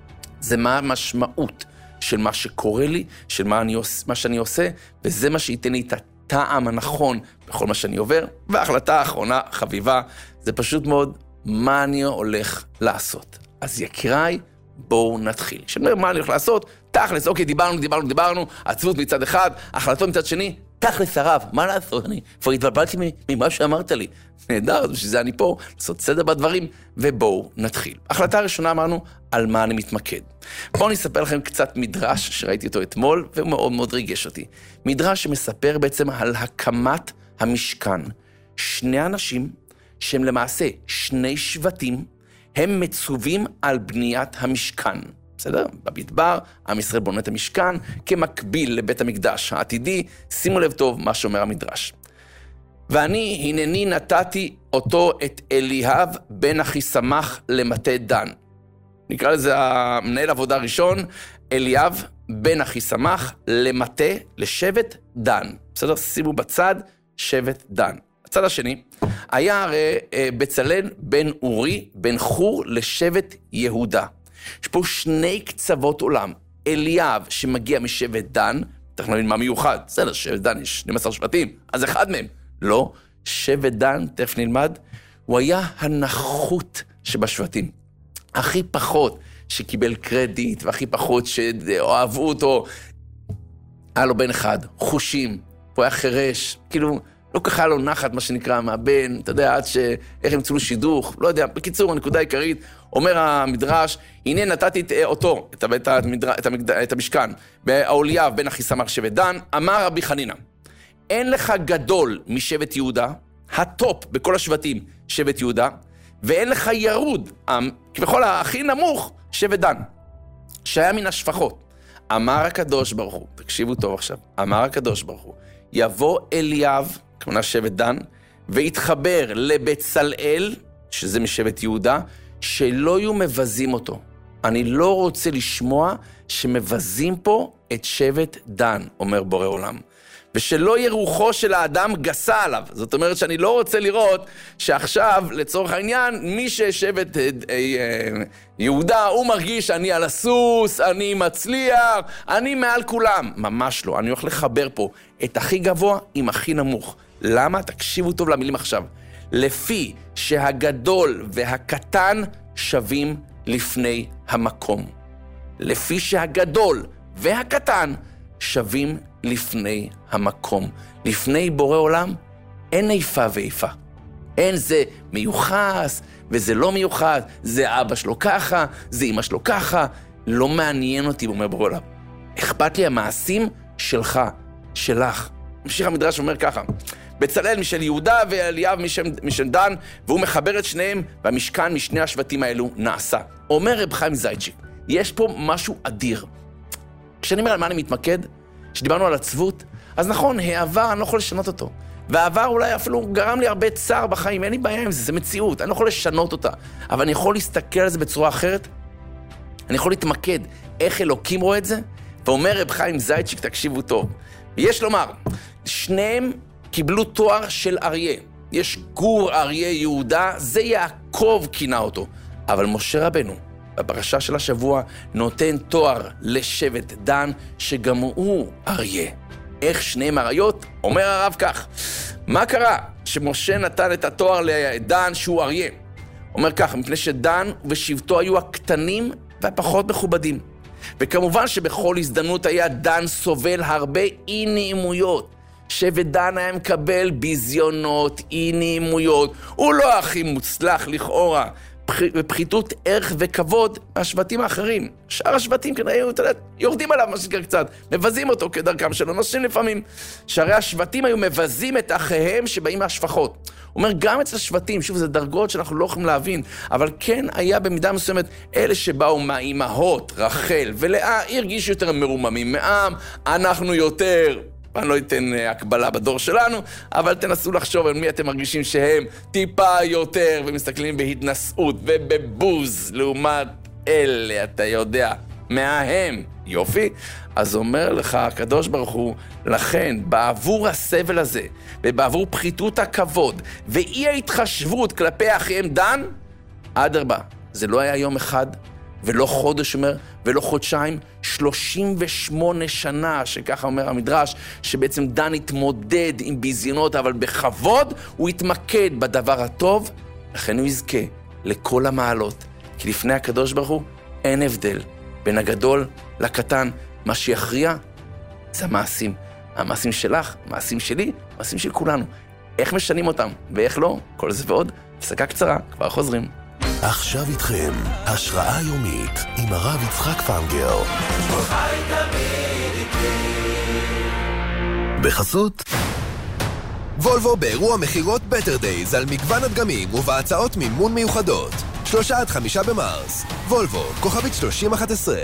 זה מה המשמעות של מה שקורה לי, של מה, אני עוש, מה שאני עושה, וזה מה שייתן לי את הטעם הנכון בכל מה שאני עובר. וההחלטה האחרונה, חביבה, זה פשוט מאוד מה אני הולך לעשות. אז יקיריי, בואו נתחיל. כשאני אומר מה אני הולך לעשות, תכלס, אוקיי, דיברנו, דיברנו, דיברנו, עצבות מצד אחד, החלטות מצד שני, תכלס הרב, מה לעשות? אני כבר התבלבלתי ממה שאמרת לי. נהדר, בשביל זה אני פה, לעשות סדר בדברים, ובואו נתחיל. החלטה הראשונה אמרנו, על מה אני מתמקד. בואו נספר לכם קצת מדרש שראיתי אותו אתמול, והוא מאוד מאוד ריגש אותי. מדרש שמספר בעצם על הקמת המשכן. שני אנשים שהם למעשה שני שבטים, הם מצווים על בניית המשכן. בסדר? במדבר, עם ישראל בונה את המשכן, כמקביל לבית המקדש העתידי. שימו לב טוב מה שאומר המדרש. ואני, הנני נתתי אותו את אליאב בן אחיסמך למטה דן. נקרא לזה המנהל עבודה ראשון, אליאב בן אחיסמך למטה, לשבט דן. בסדר? שימו בצד שבט דן. הצד השני, היה הרי בצלאל בן אורי בן חור לשבט יהודה. יש פה שני קצוות עולם. אליאב שמגיע משבט דן, תכף נבין מה מיוחד. בסדר, שבט דן יש שנים עשר שבטים, אז אחד מהם. לא, שבט דן, תכף נלמד, הוא היה הנחות שבשבטים. הכי פחות שקיבל קרדיט, והכי פחות שאוהבו אותו. היה לו בן אחד, חושים, הוא היה חרש, כאילו לא ככה לו נחת, מה שנקרא, מהבן, אתה יודע, עד שאיך ימצאו לו שידוך, לא יודע, בקיצור, הנקודה העיקרית, אומר המדרש, הנה נתתי את אותו, את, את, המדר, את, המקד, את המשכן, באוליאב בן אחיסמך שבט דן, אמר רבי חנינא, אין לך גדול משבט יהודה, הטופ בכל השבטים שבט יהודה, ואין לך ירוד, כבכל הכי נמוך, שבט דן, שהיה מן השפחות. אמר הקדוש ברוך הוא, תקשיבו טוב עכשיו, אמר הקדוש ברוך הוא, יבוא אליאב, כמובן שבט דן, והתחבר לבצלאל, שזה משבט יהודה, שלא יהיו מבזים אותו. אני לא רוצה לשמוע שמבזים פה את שבט דן, אומר בורא עולם. ושלא יהיה רוחו של האדם גסה עליו. זאת אומרת שאני לא רוצה לראות שעכשיו, לצורך העניין, מי ששבט אה, אה, יהודה, הוא מרגיש שאני על הסוס, אני מצליח, אני מעל כולם. ממש לא, אני הולך לחבר פה את הכי גבוה עם הכי נמוך. למה? תקשיבו טוב למילים עכשיו. לפי שהגדול והקטן שווים לפני המקום. לפי שהגדול והקטן שווים לפני המקום. לפני בורא עולם אין איפה ואיפה. אין זה מיוחס וזה לא מיוחד, זה אבא שלו ככה, זה אמא שלו ככה. לא מעניין אותי, אומר בורא עולם. אכפת לי המעשים שלך, שלך. ממשיך המדרש אומר ככה, בצלאל משל יהודה ואליאב משל, משל דן, והוא מחבר את שניהם, והמשכן משני השבטים האלו נעשה. אומר רב חיים זיידשיק, יש פה משהו אדיר. כשאני אומר על מה אני מתמקד, כשדיברנו על עצבות, אז נכון, העבר אני לא יכול לשנות אותו. והעבר אולי אפילו גרם לי הרבה צער בחיים, אין לי בעיה עם זה, זה מציאות, אני לא יכול לשנות אותה. אבל אני יכול להסתכל על זה בצורה אחרת, אני יכול להתמקד איך אלוקים רואה את זה, ואומר רב חיים זיידשיק, תקשיבו טוב. יש לומר, שניהם קיבלו תואר של אריה. יש גור אריה יהודה, זה יעקב כינה אותו. אבל משה רבנו, בפרשה של השבוע, נותן תואר לשבט דן, שגם הוא אריה. איך שניהם אריות? אומר הרב כך, מה קרה שמשה נתן את התואר לדן שהוא אריה? אומר כך, מפני שדן ושבטו היו הקטנים והפחות מכובדים. וכמובן שבכל הזדמנות היה דן סובל הרבה אי נעימויות. שבט דן היה מקבל ביזיונות, אי נעימויות. הוא לא הכי מוצלח לכאורה, בפחיתות ערך וכבוד מהשבטים האחרים. שאר השבטים כנראה יורדים עליו משקר קצת, מבזים אותו כדרכם של אנשים לפעמים. שהרי השבטים היו מבזים את אחיהם שבאים מהשפחות. הוא אומר, גם אצל השבטים, שוב, זה דרגות שאנחנו לא יכולים להבין, אבל כן היה במידה מסוימת, אלה שבאו מהאימהות, רחל ולאה, הרגישו יותר מרוממים מעם, אנחנו יותר... אני לא אתן הקבלה בדור שלנו, אבל תנסו לחשוב על מי אתם מרגישים שהם טיפה יותר, ומסתכלים בהתנשאות ובבוז, לעומת אלה, אתה יודע, מההם. יופי? אז אומר לך הקדוש ברוך הוא, לכן, בעבור הסבל הזה, ובעבור פחיתות הכבוד, ואי ההתחשבות כלפי אחיהם דן, אדרבה, זה לא היה יום אחד, ולא חודש אומר, ולא חודשיים, שלושים ושמונה שנה, שככה אומר המדרש, שבעצם דן התמודד עם ביזיונות, אבל בכבוד הוא התמקד בדבר הטוב, לכן הוא יזכה לכל המעלות. כי לפני הקדוש ברוך הוא אין הבדל בין הגדול לקטן. מה שיכריע זה המעשים. המעשים שלך, המעשים שלי, המעשים של כולנו. איך משנים אותם ואיך לא? כל זה ועוד, הפסקה קצרה, כבר חוזרים. עכשיו איתכם, השראה יומית עם הרב יצחק פנגר. בחסות וולבו באירוע מחירות בטר דייז על מגוון הדגמים ובהצעות מימון מיוחדות. שלושה עד חמישה במרס. וולבו, כוכבית שלושים אחת עשרה.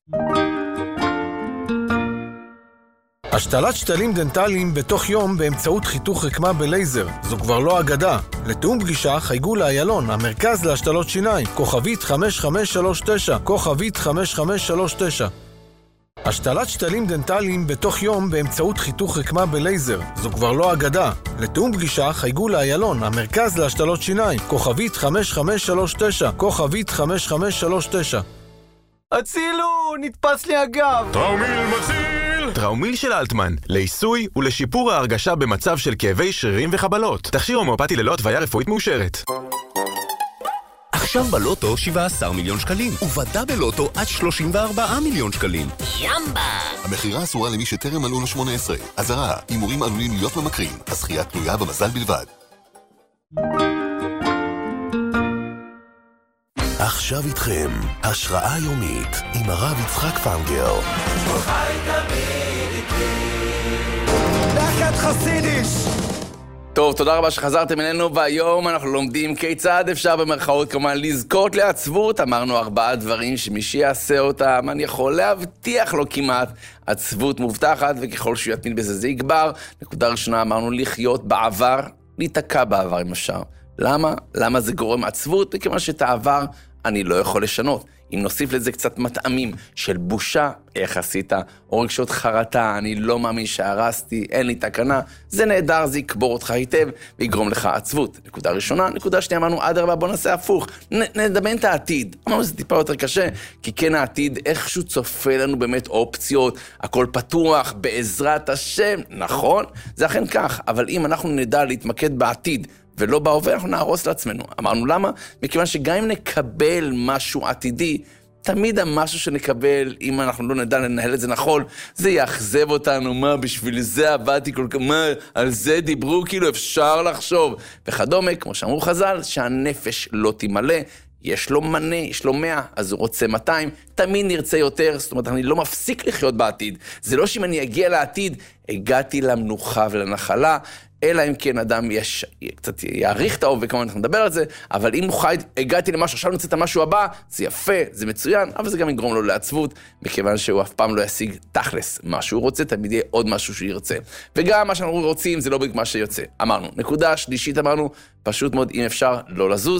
השתלת שתלים דנטליים בתוך יום באמצעות חיתוך רקמה בלייזר. זו כבר לא אגדה. לתאום פגישה חייגו לאיילון, המרכז להשתלות שיניים, כוכבית חמש חמש שלוש תשע, כוכבית חמש חמש שלוש תשע. השתלת שתלים דנטליים בתוך יום באמצעות חיתוך רקמה בלייזר. זו כבר לא אגדה. לתאום פגישה חייגו לאיילון, המרכז להשתלות שיניים, כוכבית חמש חמש שלוש תשע, כוכבית חמש חמש שלוש תשע. הצילו! נתפס לי הגב! טראומיל מציל! טראומיל של אלטמן, לעיסוי ולשיפור ההרגשה במצב של כאבי שרירים וחבלות. תכשיר הומאופתי ללא התוויה רפואית מאושרת. עכשיו בלוטו שבעה עשר מיליון שקלים, ובדה בלוטו עד שלושים וארבעה מיליון שקלים. ימבה! המחירה אסורה למי שטרם מלאו לו שמונה עשרה. אזהרה, הימורים עלולים להיות ממכרים. הזכייה תלויה במזל בלבד. עכשיו איתכם, השראה יומית עם הרב יצחק פנגר. לחת חסידיש! טוב, תודה רבה שחזרתם אלינו, והיום אנחנו לומדים כיצד אפשר במרכאות כמובן לזכות לעצבות. אמרנו ארבעה דברים שמי שיעשה אותם, אני יכול להבטיח לו כמעט עצבות מובטחת, וככל שהוא יתמיד בזה זה יגבר. נקודה ראשונה אמרנו לחיות בעבר, להתעקע בעבר אם אפשר. למה? למה זה גורם עצבות? מכיוון שאת העבר אני לא יכול לשנות. אם נוסיף לזה קצת מטעמים של בושה, איך עשית, או רגשות חרטה, אני לא מאמין שהרסתי, אין לי תקנה, זה נהדר, זה יקבור אותך היטב, ויגרום לך עצבות. נקודה ראשונה, נקודה שנייה, אמרנו, עד הרבה, בוא נעשה הפוך, נ- נדמיין את העתיד. אמרנו, זה טיפה יותר קשה, כי כן העתיד, איכשהו צופה לנו באמת אופציות, הכל פתוח, בעזרת השם, נכון? זה אכן כך, אבל אם אנחנו נדע להתמקד בעתיד, ולא בהווה, אנחנו נהרוס לעצמנו. אמרנו למה? מכיוון שגם אם נקבל משהו עתידי, תמיד המשהו שנקבל, אם אנחנו לא נדע לנהל את זה נכון, זה יאכזב אותנו, מה, בשביל זה עבדתי כל כך, מה, על זה דיברו, כאילו אפשר לחשוב. וכדומה, כמו שאמרו חז"ל, שהנפש לא תמלא, יש לו מנה, יש לו מאה, אז הוא רוצה מאתיים, תמיד נרצה יותר, זאת אומרת, אני לא מפסיק לחיות בעתיד. זה לא שאם אני אגיע לעתיד, הגעתי למנוחה ולנחלה, אלא אם כן אדם יש, קצת יעריך את ההווה, כמובן אנחנו נדבר על זה, אבל אם הוא חי, הגעתי למשהו, עכשיו נצא את המשהו הבא, זה יפה, זה מצוין, אבל זה גם יגרום לו לעצבות, מכיוון שהוא אף פעם לא ישיג תכלס מה שהוא רוצה, תמיד יהיה עוד משהו שהוא ירצה. וגם מה שאנחנו רוצים זה לא בדיוק מה שיוצא. אמרנו, נקודה שלישית אמרנו, פשוט מאוד אם אפשר לא לזוז,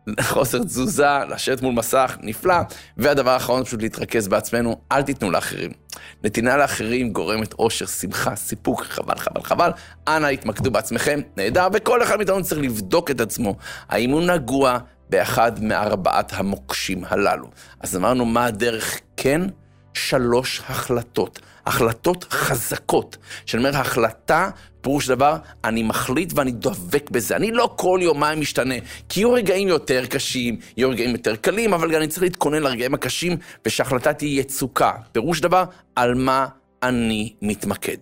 חוסר תזוזה, לשבת מול מסך, נפלא. והדבר האחרון, פשוט להתרכז בעצמנו, אל תיתנו לאחרים. נתינה לאחרים גורמת אושר, שמחה, סיפוק, חבל, חבל, חבל. אנא התמקדו בעצמכם, נהדר, וכל אחד מאיתנו צריך לבדוק את עצמו. האם הוא נגוע באחד מארבעת המוקשים הללו. אז אמרנו מה הדרך? כן, שלוש החלטות. החלטות חזקות. שאני אומר, החלטה, פירוש דבר, אני מחליט ואני דבק בזה. אני לא כל יומיים משתנה, כי יהיו רגעים יותר קשים, יהיו רגעים יותר קלים, אבל אני צריך להתכונן לרגעים הקשים, ושהחלטה תהיה יצוקה. פירוש דבר, על מה אני מתמקד.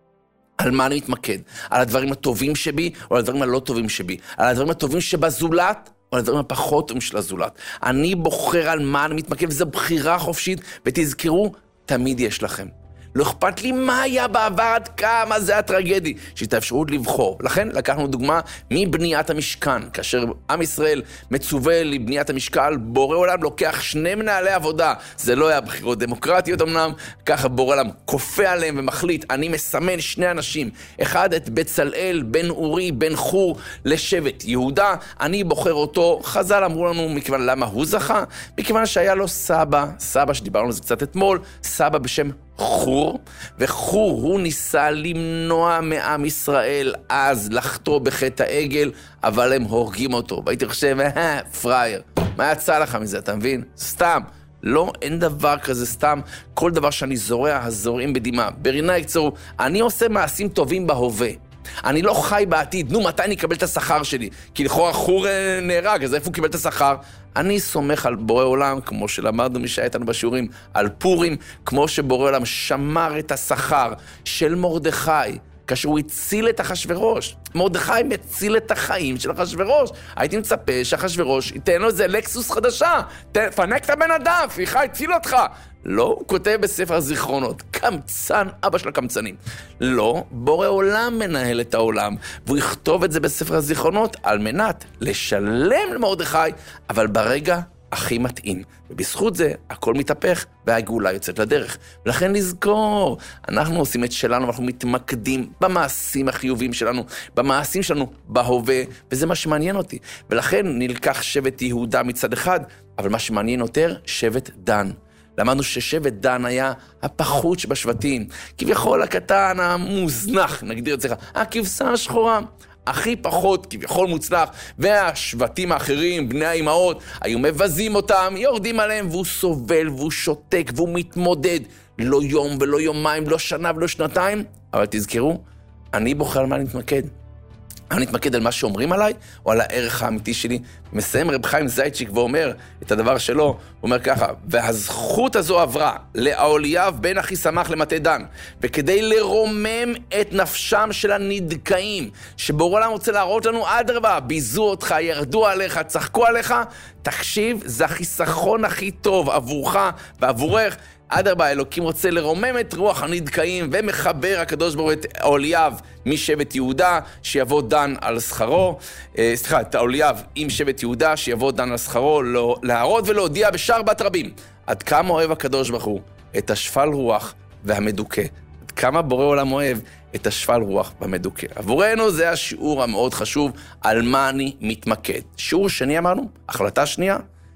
על מה אני מתמקד? על הדברים הטובים שבי, או על הדברים הלא טובים שבי? על הדברים הטובים שבזולת, או על הדברים הפחות טובים של הזולת. אני בוחר על מה אני מתמקד, וזו בחירה חופשית, ותזכרו, תמיד יש לכם. לא אכפת לי מה היה בעבר, עד כמה זה הטרגדי, שאת האפשרות לבחור. לכן לקחנו דוגמה מבניית המשכן, כאשר עם ישראל מצווה לבניית המשכן, בורא עולם לוקח שני מנהלי עבודה, זה לא היה בחירות דמוקרטיות אמנם, ככה בורא עולם כופה עליהם ומחליט, אני מסמן שני אנשים, אחד את בצלאל, בן אורי, בן חור, לשבט יהודה, אני בוחר אותו, חז"ל אמרו לנו מכיוון למה הוא זכה, מכיוון שהיה לו סבא, סבא שדיברנו על זה קצת אתמול, סבא בשם חור, וחור הוא ניסה למנוע מעם ישראל אז לחטוא בחטא העגל, אבל הם הורגים אותו. והייתי חושב, אה, פרייר, מה יצא לך מזה, אתה מבין? סתם. לא, אין דבר כזה סתם. כל דבר שאני זורע, הזורעים בדמעה. ברינה יקצרו, אני עושה מעשים טובים בהווה. אני לא חי בעתיד, נו, מתי אני אקבל את השכר שלי? כי לכאורה חור נהרג, אז איפה הוא קיבל את השכר? אני סומך על בורא עולם, כמו שלמדנו מי שהיה איתנו בשיעורים, על פורים, כמו שבורא עולם שמר את השכר של מרדכי, כאשר הוא הציל את אחשוורוש. מרדכי מציל את החיים של אחשוורוש. הייתי מצפה שאחשוורוש ייתן לו איזה לקסוס חדשה. תפנק את הבן אדם, פיחה, הציל אותך. לא, הוא כותב בספר הזיכרונות, קמצן, אבא של הקמצנים. לא, בורא עולם מנהל את העולם, והוא יכתוב את זה בספר הזיכרונות על מנת לשלם למרדכי, אבל ברגע הכי מתאים. ובזכות זה, הכל מתהפך, והגאולה יוצאת לדרך. ולכן נזכור, אנחנו עושים את שלנו, ואנחנו מתמקדים במעשים החיוביים שלנו, במעשים שלנו בהווה, וזה מה שמעניין אותי. ולכן נלקח שבט יהודה מצד אחד, אבל מה שמעניין יותר, שבט דן. למדנו ששבט דן היה הפחות שבשבטים, כביכול הקטן, המוזנח, נגדיר את זה, הכבשה השחורה. הכי פחות, כביכול מוצלח, והשבטים האחרים, בני האימהות, היו מבזים אותם, יורדים עליהם, והוא סובל, והוא שותק, והוא מתמודד. לא יום ולא יומיים, לא שנה ולא שנתיים, אבל תזכרו, אני בוחר על מה נתמקד. אני נתמקד על מה שאומרים עליי, או על הערך האמיתי שלי. מסיים רב חיים זייצ'יק ואומר את הדבר שלו, הוא אומר ככה, והזכות הזו עברה לאהוליאב בן אחי שמח למטה דן, וכדי לרומם את נפשם של הנדכאים, שבורא עולם רוצה להראות לנו, אדרבה, ביזו אותך, ירדו עליך, צחקו עליך, תקשיב, זה החיסכון הכי טוב עבורך ועבורך, אדרבה, אלוקים רוצה לרומם את רוח הנדכאים, ומחבר הקדוש ברוך הוא את אהוליאב משבט יהודה, שיבוא דן על שכרו, אה, סליחה, את אהוליאב עם שבט יהודה, שיבוא דן על שכרו, לא, להראות ולהודיע בשאר בת רבים, עד כמה אוהב הקדוש ברוך הוא את השפל רוח והמדוכא, עד כמה בורא עולם אוהב את השפל רוח והמדוכא. עבורנו זה השיעור המאוד חשוב, על מה אני מתמקד. שיעור שני אמרנו, החלטה שנייה,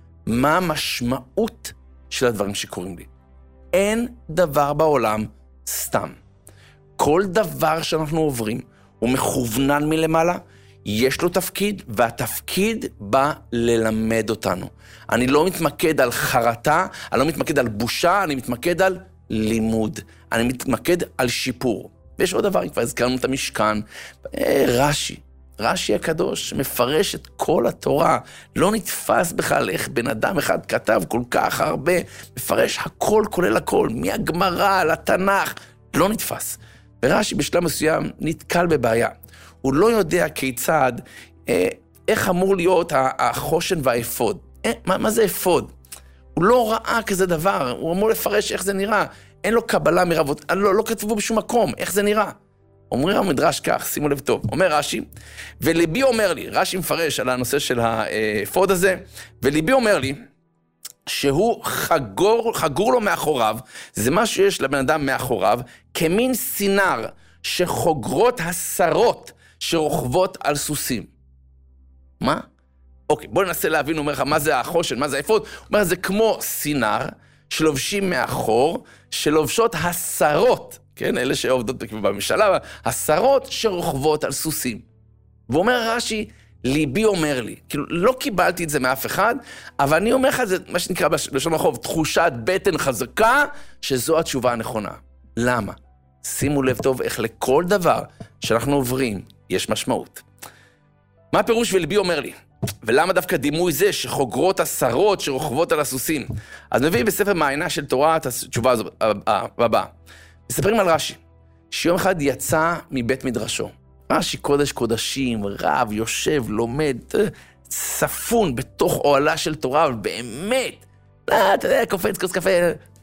מה המשמעות של הדברים שקורים לי. אין דבר בעולם סתם. כל דבר שאנחנו עוברים הוא מכוונן מלמעלה, יש לו תפקיד, והתפקיד בא ללמד אותנו. אני לא מתמקד על חרטה, אני לא מתמקד על בושה, אני מתמקד על לימוד. אני מתמקד על שיפור. ויש עוד דבר, כבר הזכרנו את המשכן, רש"י. רש"י הקדוש מפרש את כל התורה, לא נתפס בכלל איך בן אדם אחד כתב כל כך הרבה, מפרש הכל כולל הכל, מהגמרא לתנ"ך, לא נתפס. ורש"י בשלב מסוים נתקל בבעיה, הוא לא יודע כיצד, אה, איך אמור להיות החושן והאפוד. אה, מה, מה זה אפוד? הוא לא ראה כזה דבר, הוא אמור לפרש איך זה נראה, אין לו קבלה מרבות, לא, לא כתבו בשום מקום, איך זה נראה. אומרים המדרש כך, שימו לב טוב, אומר רש"י, וליבי אומר לי, רש"י מפרש על הנושא של האפוד הזה, וליבי אומר לי, שהוא חגור, חגור לו מאחוריו, זה מה שיש לבן אדם מאחוריו, כמין סינר שחוגרות השרות שרוכבות על סוסים. מה? אוקיי, בוא ננסה להבין, הוא אומר לך, מה זה החושן, מה זה האפוד? הוא אומר, זה כמו סינר שלובשים מאחור, שלובשות הסרות, כן, אלה שעובדות בממשלה, הסרות שרוכבות על סוסים. והוא אומר רש"י, ליבי אומר לי, כאילו, לא קיבלתי את זה מאף אחד, אבל אני אומר לך, זה מה שנקרא בשלום החוב, תחושת בטן חזקה, שזו התשובה הנכונה. למה? שימו לב טוב איך לכל דבר שאנחנו עוברים, יש משמעות. מה הפירוש וליבי אומר לי? ולמה דווקא דימוי זה שחוגרות עשרות שרוכבות על הסוסים? אז מביא בספר מעיינה של תורה את התשובה הזו הבאה. מספרים על רש"י, שיום אחד יצא מבית מדרשו. רש"י קודש קודשים, רב, יושב, לומד, צפון בתוך אוהלה של תורה, אבל באמת, לא, אתה יודע, קופץ, כוס קפה,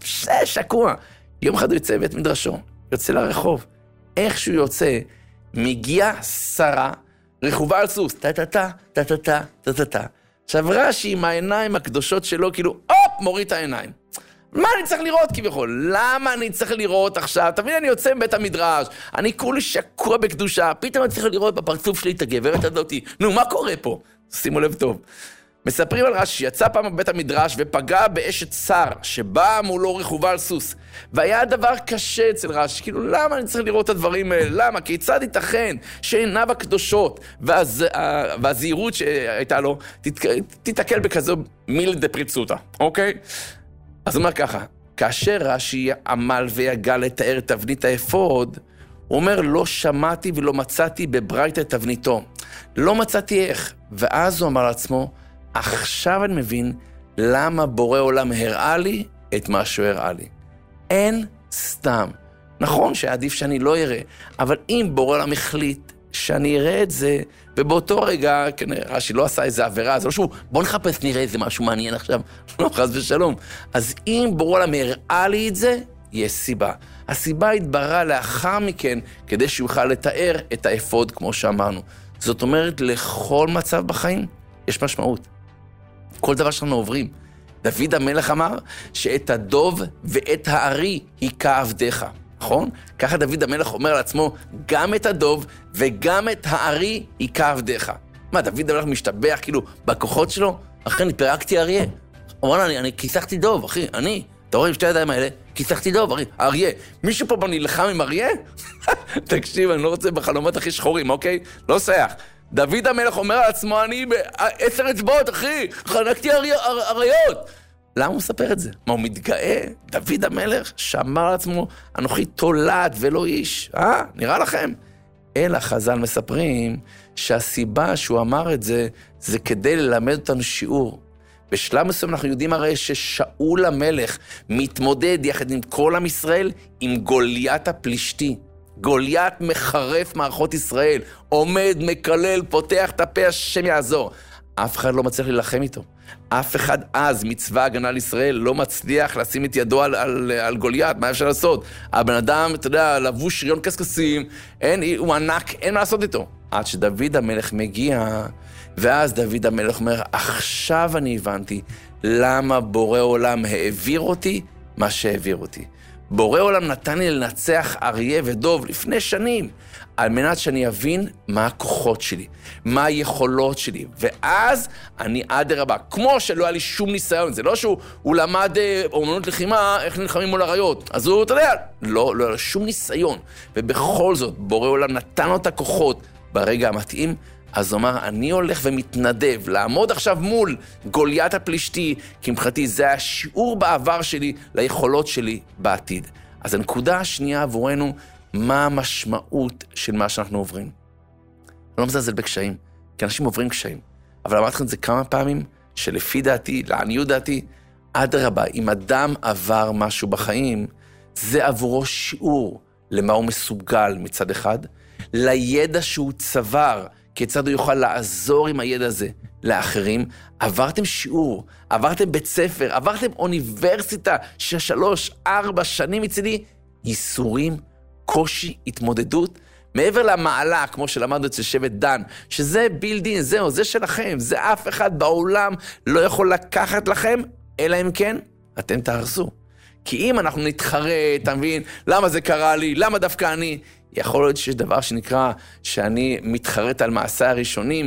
שקוע. יום אחד הוא יוצא מבית מדרשו, יוצא לרחוב. איכשהו יוצא, מגיע שרה, רכובה על סוס, טה-טה-טה, טה-טה-טה, טה-טה-טה. עכשיו רש"י עם העיניים הקדושות שלו, כאילו, הופ, מוריד את העיניים. מה אני צריך לראות כביכול? למה אני צריך לראות עכשיו? תבין, אני יוצא מבית המדרש, אני כולי שקוע בקדושה, פתאום אני צריך לראות בפרצוף שלי את הגברת הזאתי. נו, מה קורה פה? שימו לב טוב. מספרים על רש"י, יצא פעם בבית המדרש ופגע באשת שר, שבאה מולו רכובה על סוס. והיה דבר קשה אצל רש"י, כאילו, למה אני צריך לראות את הדברים האלה? למה? כיצד ייתכן שעיניו הקדושות והז... והזהירות שהייתה לו תת... תתקל בכזו מיל דפריצוטה, אוקיי? אז הוא אומר ככה, כאשר רש"י עמל ויגע לתאר את תבנית האפוד, הוא אומר, לא שמעתי ולא מצאתי בברייתא את תבניתו. לא מצאתי איך. ואז הוא אמר לעצמו, עכשיו אני מבין למה בורא עולם הראה לי את מה שהוא הראה לי. אין סתם. נכון שעדיף שאני לא אראה, אבל אם בורא עולם החליט שאני אראה את זה, ובאותו רגע, כנראה, רש"י לא עשה איזה עבירה, זה לא שהוא, בוא נחפש, נראה איזה משהו מעניין עכשיו, לא, חס ושלום. אז אם בורא עולם הראה לי את זה, יש סיבה. הסיבה התבררה לאחר מכן, כדי שהוא יוכל לתאר את האפוד, כמו שאמרנו. זאת אומרת, לכל מצב בחיים, יש משמעות. כל דבר שאנחנו עוברים. דוד המלך אמר, שאת הדוב ואת הארי היכה עבדיך. נכון? ככה דוד המלך אומר לעצמו, גם את הדוב וגם את הארי היכה עבדיך. מה, דוד המלך משתבח כאילו בכוחות שלו? אחי, אני פירקתי אריה. אומר, אני, אני כיסחתי דוב, אחי, אני. אתה רואה עם שתי ידיים האלה? כיסחתי דוב, אחי, אריה. מישהו פה נלחם עם אריה? תקשיב, אני לא רוצה בחלומות הכי שחורים, אוקיי? לא סייח. דוד המלך אומר על עצמו, אני בעשר אצבעות, אחי, חנקתי אריות. למה הוא מספר את זה? מה, הוא מתגאה? דוד המלך שאמר לעצמו, אנוכי תולד ולא איש. אה, נראה לכם? אלא חז"ל מספרים שהסיבה שהוא אמר את זה, זה כדי ללמד אותנו שיעור. בשלב מסוים אנחנו יודעים הרי ששאול המלך מתמודד יחד עם כל עם ישראל עם גוליית הפלישתי. גוליית מחרף מערכות ישראל, עומד, מקלל, פותח את הפה, השם יעזור. אף אחד לא מצליח להילחם איתו. אף אחד אז מצבא הגנה לישראל לא מצליח לשים את ידו על, על, על גוליית, מה אפשר לעשות? הבן אדם, אתה יודע, לבוש שריון קסקסים, אין, הוא ענק, אין מה לעשות איתו. עד שדוד המלך מגיע, ואז דוד המלך אומר, עכשיו אני הבנתי למה בורא עולם העביר אותי מה שהעביר אותי. בורא עולם נתן לי לנצח אריה ודוב לפני שנים, על מנת שאני אבין מה הכוחות שלי, מה היכולות שלי, ואז אני עד הרבה, כמו שלא היה לי שום ניסיון, זה לא שהוא הוא למד אומנות לחימה, איך נלחמים מול אריות, אז הוא, אתה יודע, לא, לא היה שום ניסיון, ובכל זאת, בורא עולם נתן לו את הכוחות ברגע המתאים, אז הוא אמר, אני הולך ומתנדב, לעמוד עכשיו מול גוליית הפלישתי, כי מבחינתי זה השיעור בעבר שלי ליכולות שלי בעתיד. אז הנקודה השנייה עבורנו, מה המשמעות של מה שאנחנו עוברים? אני לא מזלזל בקשיים, כי אנשים עוברים קשיים. אבל אמרתי לכם את זה כמה פעמים, שלפי דעתי, לעניות דעתי, עד רבה, אם אדם עבר משהו בחיים, זה עבורו שיעור למה הוא מסוגל מצד אחד, לידע שהוא צבר, כיצד הוא יוכל לעזור עם הידע הזה לאחרים. עברתם שיעור, עברתם בית ספר, עברתם אוניברסיטה של שלוש, ארבע שנים מצידי, ייסורים, קושי, התמודדות, מעבר למעלה, כמו שלמדנו אצל שבט דן, שזה בילדין, זהו, זה שלכם, זה אף אחד בעולם לא יכול לקחת לכם, אלא אם כן, אתם תהרסו. כי אם אנחנו נתחרט, אתה מבין, למה זה קרה לי, למה דווקא אני, יכול להיות שיש דבר שנקרא שאני מתחרט על מעשה הראשונים,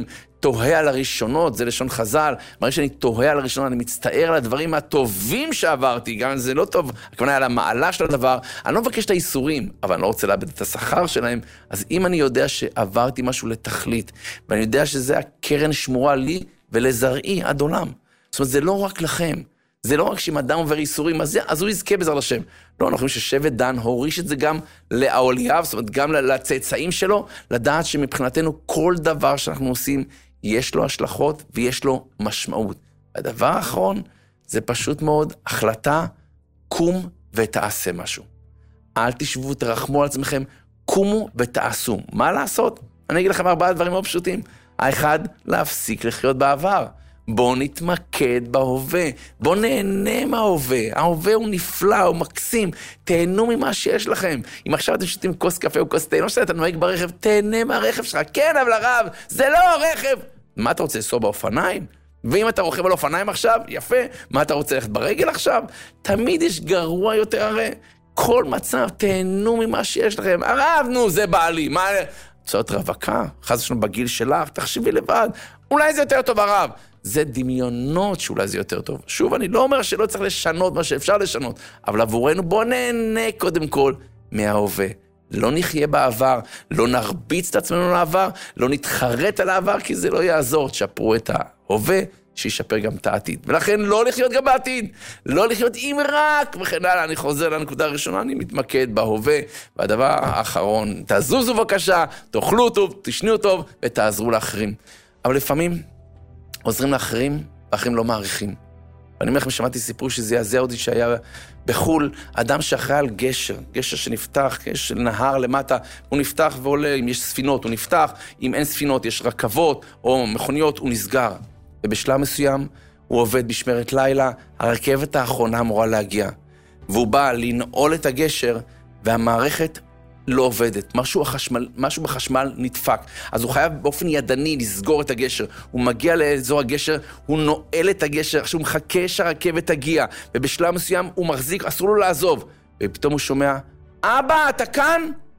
תוהה על הראשונות, זה לשון חז"ל, ברגע שאני תוהה על הראשונות, אני מצטער על הדברים הטובים שעברתי, גם אם זה לא טוב, הכוונה על המעלה של הדבר, אני לא מבקש את האיסורים, אבל אני לא רוצה לאבד את השכר שלהם, אז אם אני יודע שעברתי משהו לתכלית, ואני יודע שזה הקרן שמורה לי ולזרעי עד עולם, זאת אומרת, זה לא רק לכם, זה לא רק שאם אדם עובר איסורים, אז, אז הוא יזכה בעזרת השם. לא, אנחנו חושבים ששבט דן הוריש את זה גם לאוליאב, זאת אומרת, גם לצאצאים שלו, לדעת שמבחינתנו כל דבר שאנחנו עושים, יש לו השלכות ויש לו משמעות. הדבר האחרון, זה פשוט מאוד החלטה, קום ותעשה משהו. אל תשבו, תרחמו על עצמכם, קומו ותעשו. מה לעשות? אני אגיד לכם ארבעה דברים מאוד פשוטים. האחד, להפסיק לחיות בעבר. בואו נתמקד בהווה, בואו נהנה מההווה, ההווה הוא נפלא, הוא מקסים, תהנו ממה שיש לכם. אם עכשיו אתם שותים כוס קפה או כוס תה, לא שאתה נוהג ברכב, תהנה מהרכב שלך, כן אבל הרב, זה לא רכב. מה אתה רוצה לנסוע באופניים? ואם אתה רוכב על אופניים עכשיו, יפה, מה אתה רוצה ללכת ברגל עכשיו? תמיד יש גרוע יותר הרי, כל מצב, תהנו ממה שיש לכם, הרב, נו, זה בעלי, מה... צורת רווקה, חס ושלום בגיל שלך, תחשבי לבד, אולי זה יותר טוב הרב. זה דמיונות שאולי זה יותר טוב. שוב, אני לא אומר שלא צריך לשנות מה שאפשר לשנות, אבל עבורנו בוא נהנה קודם כל מההווה. לא נחיה בעבר, לא נרביץ את עצמנו לעבר, לא נתחרט על העבר, כי זה לא יעזור. תשפרו את ההווה, שישפר גם את העתיד. ולכן לא לחיות גם בעתיד, לא לחיות אם רק, וכן הלאה, אני חוזר לנקודה הראשונה, אני מתמקד בהווה, והדבר האחרון, תזוזו בבקשה, תאכלו טוב, תשניעו טוב, ותעזרו לאחרים. אבל לפעמים עוזרים לאחרים, ואחרים לא מעריכים. ואני אומר לכם, שמעתי סיפור שזה יעזר אותי שהיה בחול, אדם שאחראי על גשר, גשר שנפתח, גשר נהר למטה, הוא נפתח ועולה, אם יש ספינות הוא נפתח, אם אין ספינות יש רכבות או מכוניות, הוא נסגר. ובשלב מסוים הוא עובד בשמרת לילה, הרכבת האחרונה אמורה להגיע. והוא בא לנעול את הגשר, והמערכת לא עובדת. משהו, החשמל, משהו בחשמל נדפק. אז הוא חייב באופן ידני לסגור את הגשר. הוא מגיע לאזור הגשר, הוא נועל את הגשר, עכשיו הוא מחכה שהרכבת תגיע. ובשלב מסוים הוא מחזיק, אסור לו לעזוב. ופתאום הוא שומע, אבא, אתה כאן?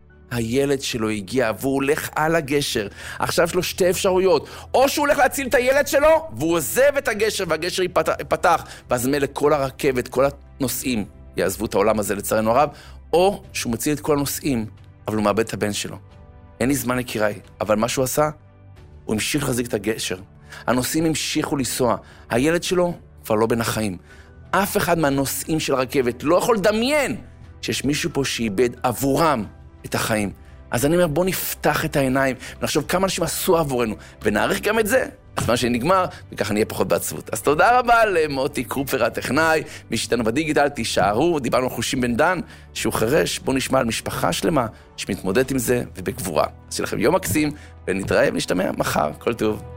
הילד שלו הגיע, והוא הולך על הגשר. עכשיו יש לו שתי אפשרויות. או שהוא הולך להציל את הילד שלו, והוא עוזב את הגשר, והגשר ייפתח, ואז מלא כל הרכבת, כל הנוסעים יעזבו את העולם הזה לצערנו הרב, או שהוא מציל את כל הנוסעים, אבל הוא מאבד את הבן שלו. אין לי זמן לקיראי, אבל מה שהוא עשה, הוא המשיך להחזיק את הגשר. הנוסעים המשיכו לנסוע. הילד שלו כבר לא בין החיים. אף אחד מהנוסעים של הרכבת לא יכול לדמיין שיש מישהו פה שאיבד עבורם את החיים. אז אני אומר, בוא נפתח את העיניים, ונחשוב כמה אנשים עשו עבורנו, ונעריך גם את זה, הזמן שנגמר, וככה נהיה פחות בעצבות. אז תודה רבה למוטי קרופר הטכנאי, מי שאיתנו בדיגיטל, תישארו, דיברנו על חושים בן דן, שהוא חרש, בוא נשמע על משפחה שלמה, שמתמודדת עם זה, ובגבורה. אז שיהיה לכם יום מקסים, ונתראה ונשתמע מחר, כל טוב.